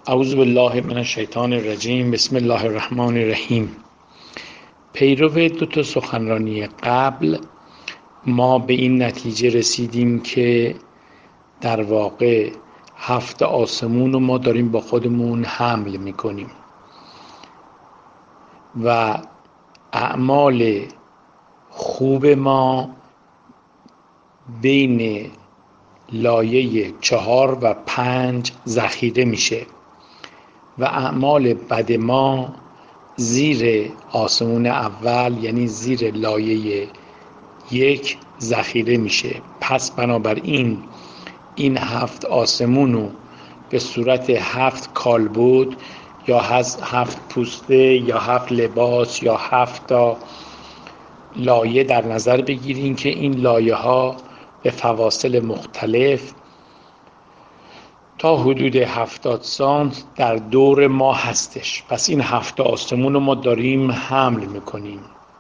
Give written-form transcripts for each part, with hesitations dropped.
اعوذ بالله من الشیطان الرجیم. بسم الله الرحمن الرحیم. پیرو دو تا سخنرانی قبل ما به این نتیجه رسیدیم که در واقع 7 آسمون رو ما داریم با خودمون حمل میکنیم و اعمال خوب ما بین لایه 4 و 5 ذخیره میشه و اعمال بد ما زیر آسمون اول یعنی زیر لایه 1 ذخیره میشه. پس بنابراین این 7 آسمون رو به صورت 7 کالبد یا 7 پوسته یا 7 لباس یا 7 تا لایه در نظر بگیریم که این لایه ها به فواصل مختلف تا حدود 70 سانت در دور ما هستش. پس این 7 آسمون رو ما داریم حمل میکنیم.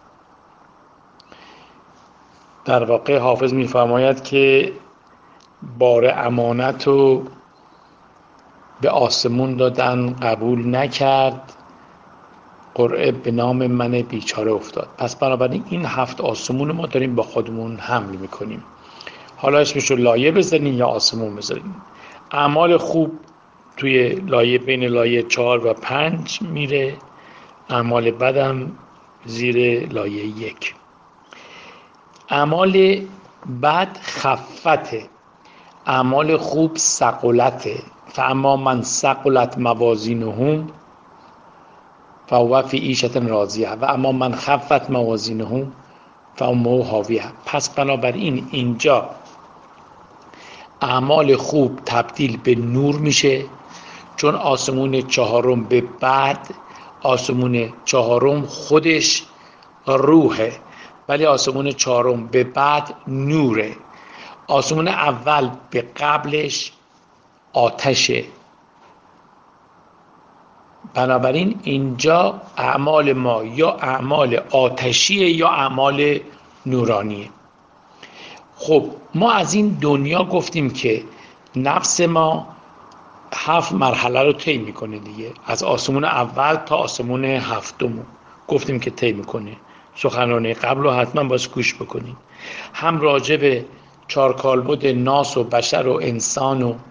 در واقع حافظ میفرماید که بار امانت رو به آسمون دادن قبول نکرد، قرعه به نام من بیچاره افتاد. پس بنابراین این 7 آسمون رو ما داریم با خودمون حمل میکنیم. حالا اسمش رو لایه بزنین یا آسمون بزنین. اعمال خوب توی لایه بین لایه 4 و 5 میره، اعمال بدم زیر لایه 1. اعمال بد خفته، اعمال خوب ثقلته. فاما من ثقلت موازینه فهو فی عیشة راضیه و اما من خفت موازینه فامه هاویه. پس بنابراین اینجا اعمال خوب تبدیل به نور میشه، چون آسمون 4 به بعد آسمون 4 خودش روحه ولی آسمون 4 به بعد نوره. آسمون اول به قبلش آتشه. بنابراین اینجا اعمال ما یا اعمال آتشیه یا اعمال نورانیه. خب ما از این دنیا گفتیم که نفس ما 7 مرحله رو طی میکنه دیگه، از آسمون اول تا آسمون 7 گفتیم که طی میکنه. سخنرانی قبل رو حتما باز گوش بکنید، هم راجع به 4 کالبد ناس و بشر و انسان و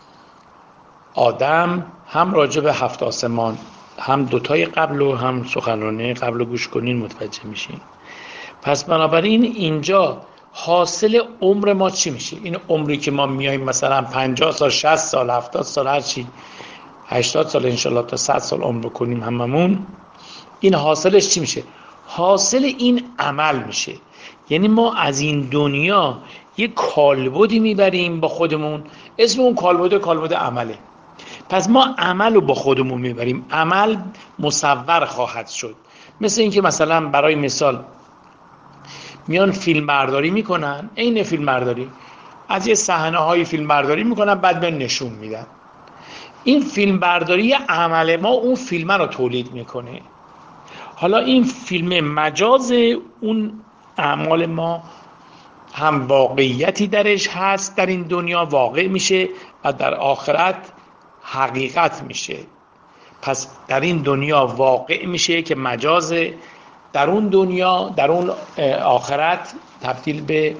آدم، هم راجع به 7 آسمان، هم دوتای قبل و هم سخنرانی قبل رو گوش کنین متوجه میشین. پس بنابراین اینجا حاصل عمر ما چی میشه؟ این عمری که ما میایم مثلا 50 سال 60 سال 70 سال هر چی 80 سال انشالله تا 100 سال عمر بکنیم هممون، این حاصلش چی میشه؟ حاصل این عمل میشه. یعنی ما از این دنیا یک کالبدی میبریم با خودمون، اسم اون کالبد عمله. پس ما عمل رو با خودمون میبریم، عمل مصور خواهد شد. مثل اینکه مثلا برای مثال میان فیلم برداری میکنن، عین فیلم برداری از یه صحنه های فیلم برداری میکنن بعد به نشون میدن. این فیلم برداری عمل ما اون فیلم رو تولید میکنه. حالا این فیلم مجاز اون اعمال ما هم واقعیتی درش هست، در این دنیا واقع میشه و در آخرت حقیقت میشه. پس در این دنیا واقع میشه که مجازه، در اون دنیا در اون آخرت تبدیل به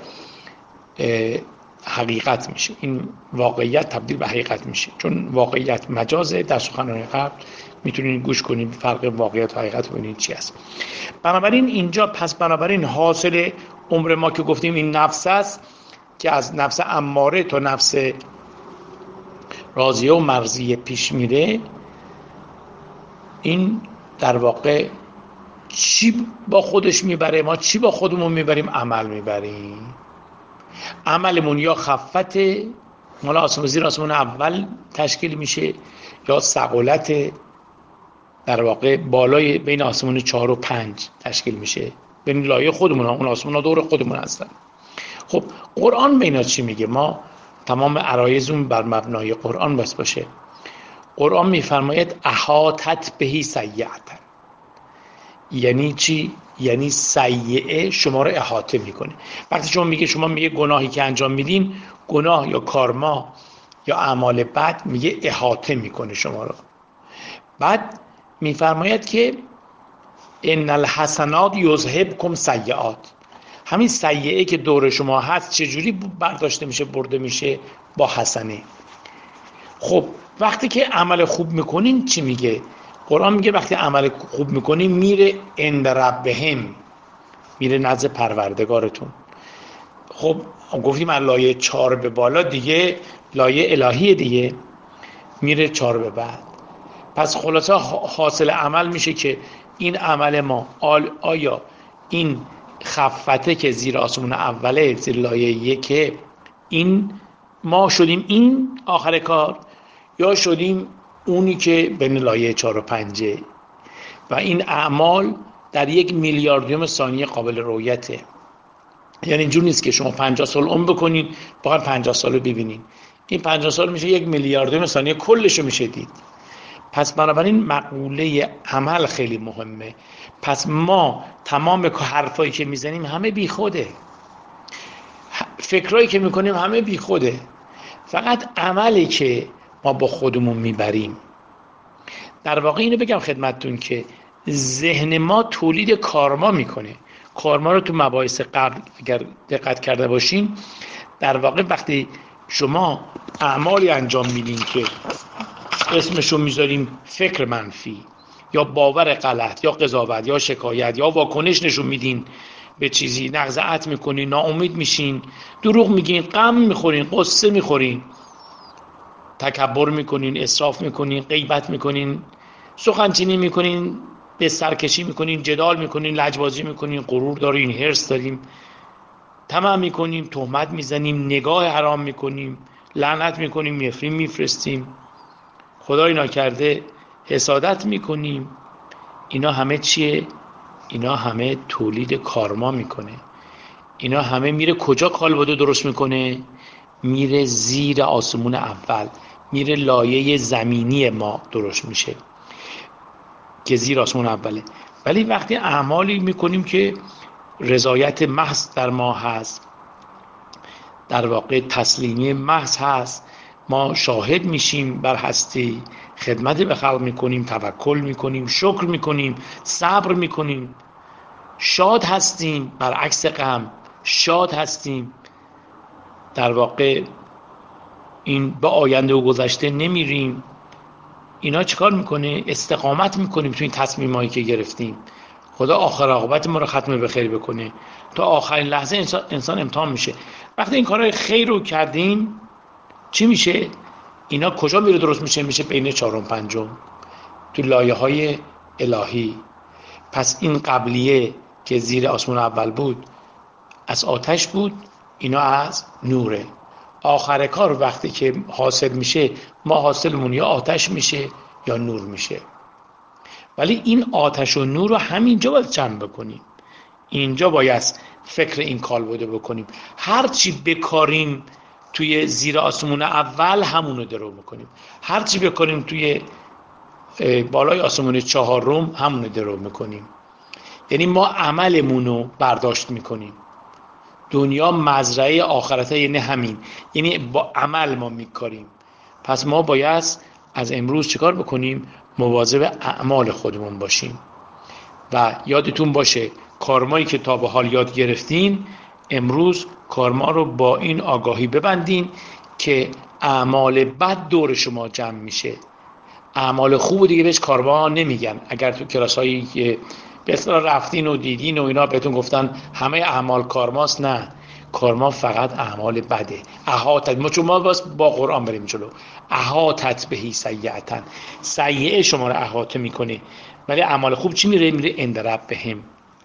حقیقت میشه. این واقعیت تبدیل به حقیقت میشه، چون واقعیت مجازه. در سخنرانی قبل میتونید گوش کنید فرق واقعیت و حقیقت ببینید چی است. بنابراین اینجا بنابراین حاصل عمر ما که گفتیم این نفس است که از نفس اماره تا نفس راضیه و مرضیه پیش میره. این در واقع چی با خودش میبره؟ ما چی با خودمون میبریم؟ عمل میبریم. عملمون یا خفته، مال آسمون زیر آسمون اول تشکیل میشه، یا ثقلت در واقع بالای بین آسمون 4 و 5 تشکیل میشه. بین لایه خودمون، اون آسمون ها دور خودمون هستن. خب قرآن به اینا چی میگه؟ ما تمام عرایزمون بر مبنای قرآن باشه. قرآن میفرماید احاطت بهی سیئتا. یعنی چی؟ یعنی سیئه شما رو احاطه میکنه. وقتی شما میگه گناهی که انجام میدین، گناه یا کارما یا اعمال بد میگه احاطه میکنه شما رو. بعد میفرماید که ان الحسنات یذهبکم سیئات، همین سیئه که دور شما هست چجوری برداشته میشه، برده میشه؟ با حسنه. خب وقتی که عمل خوب میکنین چی میگه قرآن؟ میگه وقتی عمل خوب میکنین میره عند ربهم، میره نزد پروردگارتون. خب گفتیم از لایه 4 به بالا دیگه لایه الهیه دیگه، میره 4 به بعد. پس خلاصه حاصل عمل میشه که این عمل ما آیا این خفته که زیر آسمون اوله، زیر لایه 1، این ما شدیم این آخر کار، یا شدیم اونی که بین لایه 4 و 5 و این اعمال در 1 میلیاردیوم ثانیه قابل رؤیته. یعنی اینجور نیست که شما 50 سال عمر بکنین باید 50 سال رو ببینین، این 50 سال میشه 1 میلیاردیوم ثانیه کلش رو میشه دید. پس بنابراین مقوله عمل خیلی مهمه. پس ما تمام حرفایی که میزنیم همه بی خوده، فکرایی که میکنیم همه بی خوده، فقط عملی که ما با خودمون میبریم. در واقع اینو بگم خدمتتون که ذهن ما تولید کارما میکنه. کارما رو تو مباحث قبل اگر دقت کرده باشین، در واقع وقتی شما اعمالی انجام میدین که اسمشو میذاریم فکر منفی یا باور غلط یا قضاوت یا شکایت یا واکنش نشون میدین به چیزی، نقض عهد میکنین، ناامید میشین، دروغ میگین، غم میخورین، قصه میخورین، تکبر میکنین، اسراف میکنین، غیبت میکنین، سخنچینی میکنین، به سرکشی میکنین، جدال میکنین، لجبازی میکنین، غرور دارین، حرص داریم، طمع میکنیم، تهمت میزنیم، نگاه حرام میکنیم، لعنت میکنیم، میفرستیم، خدای ناکرده حسادت میکنیم. اینا همه چیه؟ اینا همه تولید کارما میکنه. اینا همه میره کجا کالبد درست میکنه؟ میره زیر آسمون اول، میره لایه زمینی ما درست میشه که زیر آسمون اوله. ولی وقتی اعمالی میکنیم که رضایت محض در ما هست، در واقع تسلیمی محض هست، ما شاهد میشیم بر هستی، خدمت به خلق میکنیم، توکل میکنیم، شکر میکنیم، صبر میکنیم، شاد هستیم، برعکس غم شاد هستیم، در واقع این به آینده و گذشته نمیریم. اینا چیکار میکنه؟ استقامت میکنیم تو این تصمیمایی که گرفتیم. خدا آخر عاقبت ما رو ختم به خیر بکنه. تا آخرین لحظه انسان امتحان میشه. وقتی این کارهای خیر رو کردیم چی میشه؟ اینا کجا میره درست میشه؟ میشه بین 4 و 5 تو لایه های الهی. پس این قبلیه که زیر آسمون اول بود از آتش بود، اینا از نوره. آخر کار وقتی که حاصل میشه، ما حاصلمون یا آتش میشه یا نور میشه. ولی این آتش و نور رو همینجا باید جمع بکنیم. اینجا باید فکر این کالبد بکنیم. هر چی بکاریم توی زیر آسمون اول همونو درو میکنیم، هر چی بکاریم توی بالای آسمون 4 همونو درو میکنیم. یعنی ما عملمونو برداشت میکنیم. دنیا مزرعه آخرته، یعنی همین، یعنی با عمل ما میکاریم. پس ما باید از امروز چیکار بکنیم؟ مواظب اعمال خودمون باشیم و یادتون باشه کارمایی که تا به حال یاد گرفتین، امروز کارما رو با این آگاهی ببندین که اعمال بد دور شما جمع میشه. اعمال خوب دیگه بهش کارما نمیگن. اگر تو کلاسایی که به اصطلاح رفتین و دیدین و اینا بهتون گفتن همه اعمال کارماست، نه، کارما فقط اعمال بده. احاطت، ما چون ما با قرآن بریم جلو، احاطت بهی سیئتن، سیئه شما رو احاطه میکنه، ولی اعمال خوب چی میره؟ میره عند ربهم.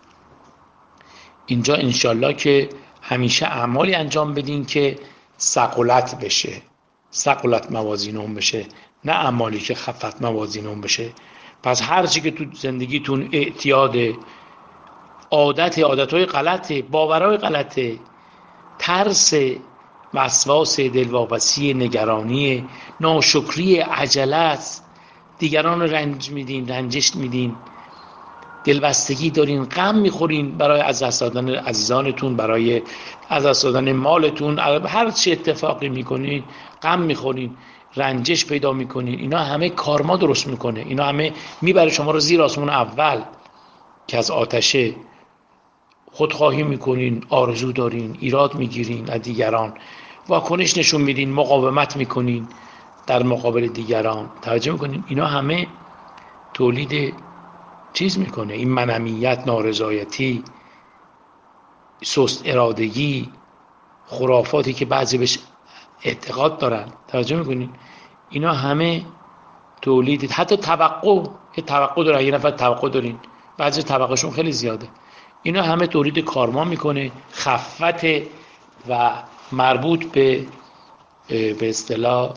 اینجا انشالله که همیشه اعمالی انجام بدین که ثقلت بشه، ثقلت موازینون بشه، نه اعمالی که خفت موازینون بشه. پس هر چی که تو زندگیتون اعتیاد، عادتهای غلطه، باورهای غلطه، ترس، وسواس دلواپسی، نگرانی، ناشکری، عجلت، دیگران رو رنجش میدین، دلبستگی دارین، غم میخورین برای از دست دادن عزیزانتون، برای از دست دادن مالتون، هر چی اتفاقی میکنین غم میخورین، رنجش پیدا میکنین. اینا همه کارما درست میکنه، اینا همه میبره شما رو زیر آسمون اول که از آتشه. خودخواهی میکنین، آرزو دارین، ایراد میگیرین از دیگران، واکنش نشون میدین، مقاومت میکنین در مقابل دیگران. توجه میکنین اینا همه تولید چیز میکنه، این منمیت، نارضایتی، سست ارادگی، خرافاتی که بعضی بهش اعتقاد دارن. توجه میکنین اینا همه تولید، حتی توقع، یه توقع داره، یه نفر توقع دارین، بعضی توقعشون خیلی زیاده، اینا همه تولید کارما میکنه. خفت و مربوط به اصطلاح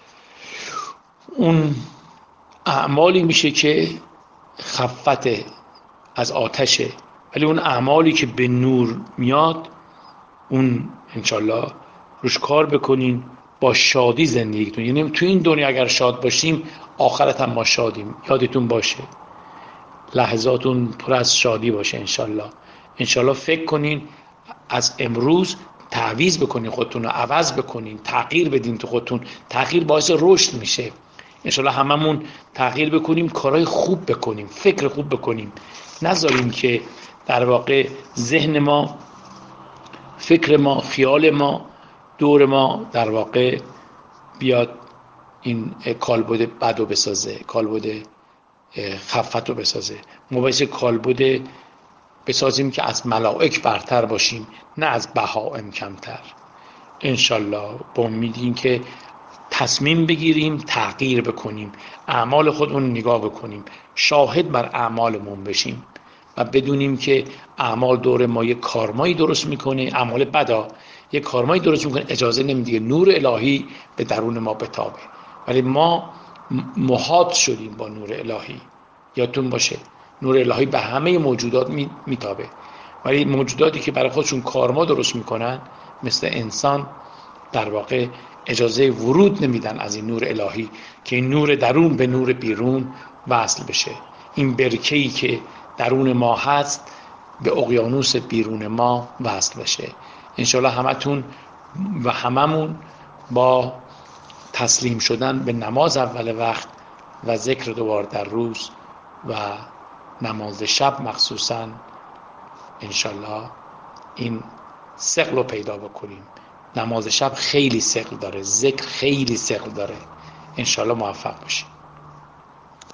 اون اعمالی میشه که خفت از آتشه، ولی اون اعمالی که به نور میاد اون انشالله روش کار بکنین، با شادی زندگی کنین. یعنی تو این دنیا اگر شاد باشیم آخرت هم ما شادیم. یادتون باشه لحظاتون پر از شادی باشه انشالله. انشالله فکر کنین از امروز تعویض بکنین، خودتون رو عوض بکنین، تغییر بدین تو خودتون. تغییر باعث رشد میشه. انشالله هممون تغییر بکنیم، کارهای خوب بکنیم، فکر خوب بکنیم، نذاریم که در واقع ذهن ما، فکر ما، خیال ما، دور ما در واقع بیاد این کالبد بد رو بسازه، کالبد خفت رو بسازه. ما باید کالبد بسازیم که از ملائک برتر باشیم، نه از بهائم کمتر. انشالله با امیدیم که تصمیم بگیریم تغییر بکنیم، اعمال خودمون نگاه بکنیم، شاهد بر اعمالمون بشیم و بدونیم که اعمال دور ما یک کارمایی درست میکنه، اعمال بدا یک کارمایی درست میکنه، اجازه نمیده نور الهی به درون ما بتابه. ولی ما محاط شدیم با نور الهی. یادتون باشه نور الهی به همه موجودات میتابه، ولی موجوداتی که برای خودشون کارما درست میکنن مثل انسان در واقع اجازه ورود نمیدن از این نور الهی که این نور درون به نور بیرون وصل بشه. این برکه‌ای که درون ما هست به اقیانوس بیرون ما وصل بشه. انشالله همتون و هممون با تسلیم شدن به نماز اول وقت و ذکر 2 بار در روز و نماز شب مخصوصا انشالله این ثقل رو پیدا بکنیم. نماز شب خیلی ثقل داره، ذکر خیلی ثقل داره. انشالله موفق باشیم.